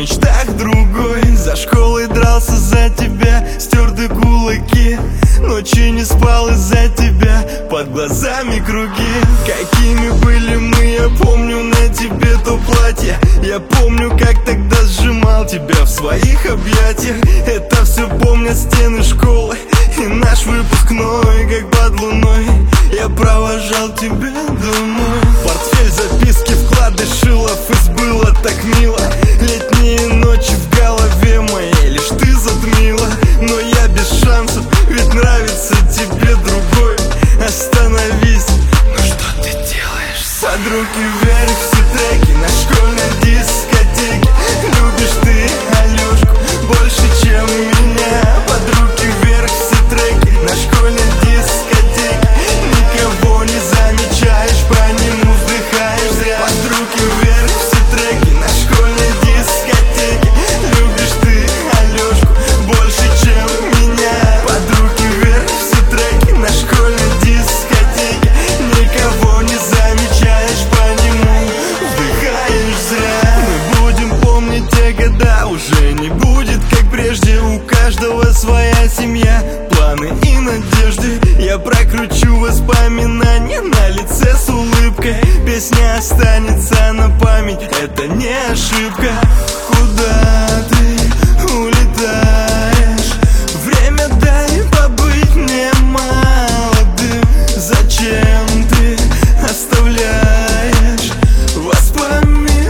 мечтах другой. За школой дрался за тебя, стёрты кулаки. Ночи не спал из-за тебя, под глазами круги. Какими были мы, я помню на тебе то платье. Я помню, как тогда сжимал тебя в своих объятиях. Это все помнят стены школы и наш выпускной. Как под луной я провожал тебя домой. Портфель, записки, вклады, Шилов было так мило. Летние ночи в голове моей лишь ты затмила. Но я без шансов, ведь нравится тебе другой. Остановись, ну что ты делаешь? Под руки вверх все треки на школьной дискотеке. Любишь ты Алёшку больше, чем меня. Под руки вверх все треки на школьной дискотеке. Никого не замечаешь, по нему вздыхаешь зря. Под руки вверх все треки на школьной дискотеке. Любишь ты Алёшку больше, чем меня. Под руки вверх все треки на школьной дискотеке. Никого не замечаешь, по нему вздыхаешь зря. Мы будем помнить те года, уже не будет как прежде. У каждого своя семья, планы и надежды. Я прокручу воспоминания на лице с улыбкой. Песня останется на память, это не ошибка. Куда ты улетаешь? Время дай побыть мне молодым. Зачем ты оставляешь воспоминания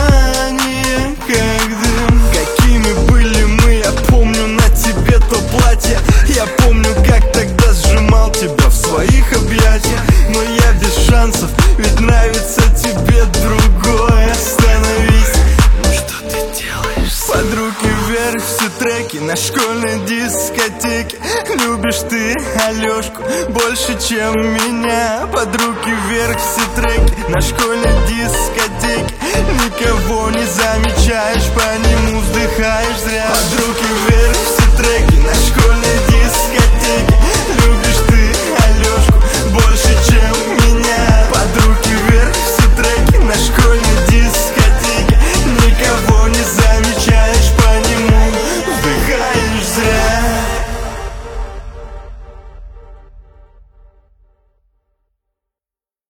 как дым? Какими были мы, я помню на тебе то платье. Я помню, как тогда сжимал тебя в своих объятиях. Но я без шансов, ведь нравится тебе другой. Остановись, ну что ты делаешь? Под руки вверх все треки на школьной дискотеке. Любишь ты Алёшку больше, чем меня. Под руки вверх все треки на школьной дискотеке. Никого не замечаешь, по нему вздыхаешь зря. Под руки